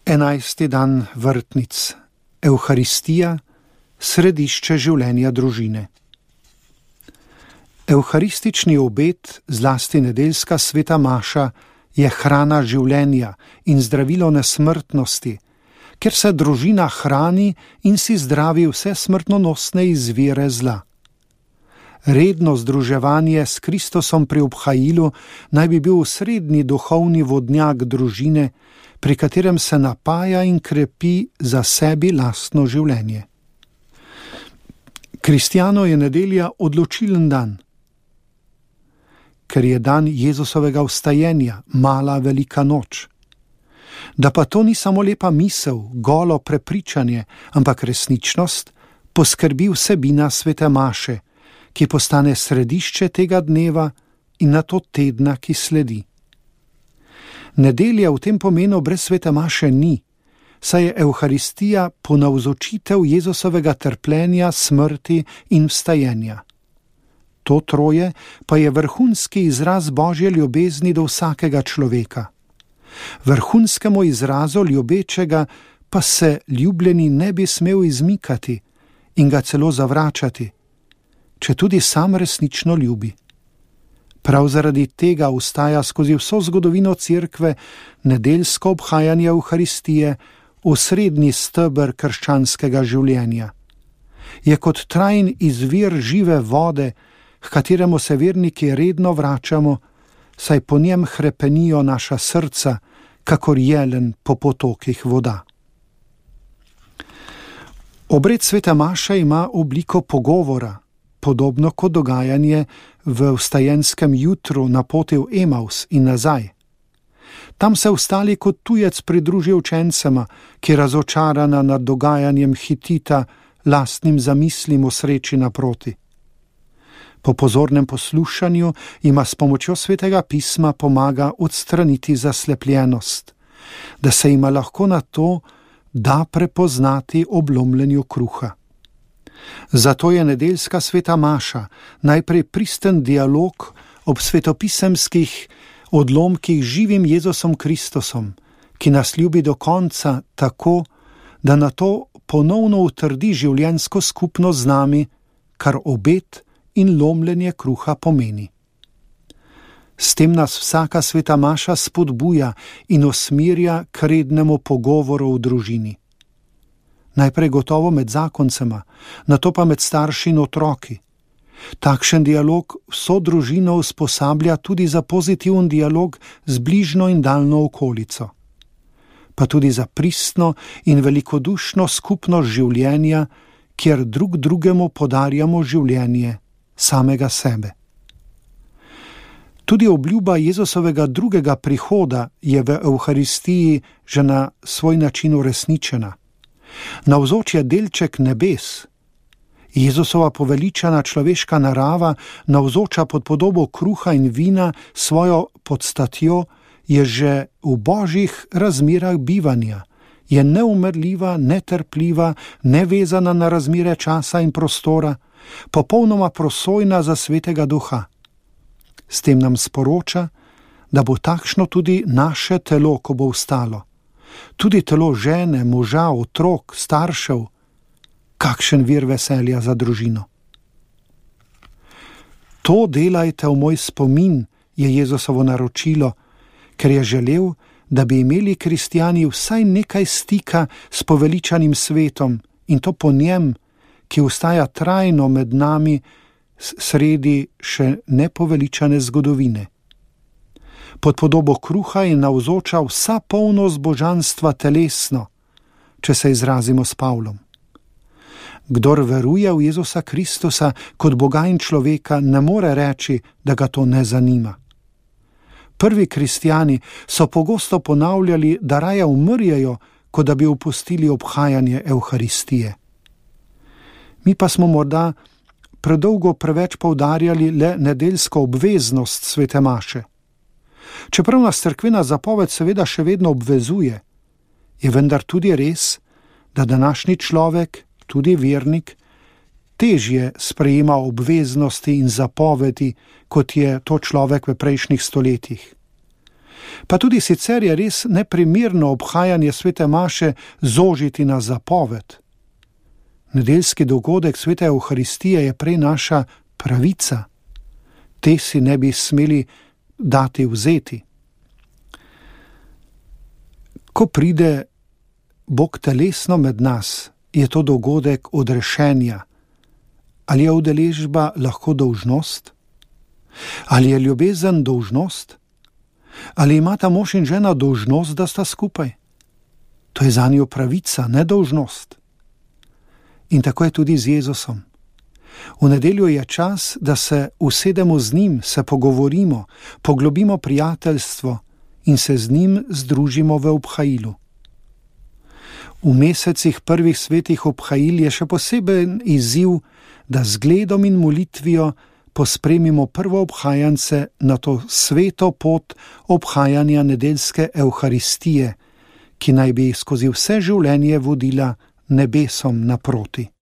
11. dan vrtnic. Evharistija, središče življenja družine. Evharistični obed, zlasti nedeljska sveta maša, je hrana življenja in zdravilo nesmrtnosti, ker se družina hrani in si zdravi vse smrtonosne izvire zla. Redno združevanje s Kristusom pri obhajilu naj bi bil srednji duhovni vodnjak družine, pri katerem se napaja in krepi za sebi lastno življenje. Kristjanu je nedelja odločilen dan, ker je dan Jezusovega vstajenja, mala velika noč. Da pa to ni samo lepa misel, golo prepričanje, ampak resničnost, poskrbi vsebina svete maše, ki postane središče tega dneva in nato tedna, ki sledi. Nedelja v tem pomenu brez svete maše ni, saj je Evharistija ponavzočitev Jezusovega trpljenja, smrti in vstajenja. To troje pa je vrhunski izraz Božje ljubezni do vsakega človeka. Vrhunskemu izrazu ljubečega pa se ljubljeni ne bi smel izmikati in ga celo zavračati, če tudi sam resnično ljubi. Prav zaradi tega vstaja skozi vso zgodovino Cerkve nedeljsko obhajanje Evharistije osrednji steber krščanskega življenja. Je kot trajen izvir žive vode, h kateremu se verniki redno vračamo, saj po njem hrepenijo naša srca, kakor jelen po potokih voda. Obred svete maše ima obliko pogovora, podobno kot dogajanje v vstajenskem jutru na poti v Emaus in nazaj. Tam se vstali kot tujec pridruži učencema, ki razočarana nad dogajanjem hitita lastnim zamislim o sreči naproti. Po pozornem poslušanju ima s pomočjo svetega pisma pomaga odstraniti zaslepljenost, da se ima lahko na to da prepoznati ob lomljenju kruha. Zato je nedeljska sveta maša najprej pristen dialog ob svetopisemskih odlomkih živim Jezusom Kristusom, ki nas ljubi do konca tako, da na to ponovno utrdi življenjsko skupnost z nami, kar obet in lomljenje kruha pomeni. S tem nas vsaka sveta maša spodbuja in usmerja k rednemu pogovoru v družini. Najprej gotovo med zakoncema, nato pa med starši in otroki. Takšen dialog vso družino usposablja tudi za pozitiven dialog z bližnjo in daljno okolico, pa tudi za pristno in velikodušno skupnost življenja, kjer drug drugemu podarjamo življenje samega sebe. Tudi obljuba Jezusovega drugega prihoda je v Evharistiji že na svoj način uresničena. Navzoč je delček nebes. Jezusova poveličana človeška narava, navzoča pod podobo kruha in vina svojo podstatjo, je že v božjih razmerah bivanja, je neumrljiva, netrpljiva, nevezana na razmere časa in prostora, popolnoma prosojna za svetega duha. S tem nam sporoča, da bo takšno tudi naše telo, ko bo vstalo. Tudi telo žene, moža, otrok, staršev, kakšen vir veselja za družino. To delajte v moj spomin, je Jezusovo naročilo, ker je želel, da bi imeli kristjani vsaj nekaj stika s poveličanim svetom in to po njem, ki vstaja trajno med nami sredi še nepoveličane zgodovine. Pod podobo kruha je navzoča vsa polnost božanstva telesno, če se izrazimo s Pavlom. Kdor veruje v Jezusa Kristusa kot Boga in človeka, ne more reči, da ga to ne zanima. Prvi kristjani so pogosto ponavljali, da raje umrjejo, kot da bi opustili obhajanje Evharistije. Mi pa smo morda predolgo preveč poudarjali le nedeljsko obveznost svete maše. Čeprav nas cerkvena zapoved seveda še vedno obvezuje, je vendar tudi res, da današnji človek, tudi vernik, težje sprejema obveznosti in zapovedi, kot je to človek v prejšnjih stoletjih. Pa tudi sicer je res neprimerno obhajanje svete maše zožiti na zapoved. Nedeljski dogodek svete Evharistije je prej naša pravica. Te si ne bi smeli dati vzeti. Ko pride Bog telesno med nas, je to dogodek odrešenja. Ali je udeležba lahko dolžnost? Ali je ljubezen dolžnost? Ali imata mož in žena dolžnost, da sta skupaj? To je zanjo pravica, ne dolžnost. In tako je tudi z Jezusom. V nedeljo je čas, da se usedemo z njim, se pogovorimo, poglobimo prijateljstvo in se z njim združimo v obhajilu. V mesecih prvih svetih obhajil je še poseben izziv, da z gledom in molitvijo pospremimo prvo obhajance na to sveto pot obhajanja nedeljske Evharistije, ki naj bi skozi vse življenje vodila nebesom naproti.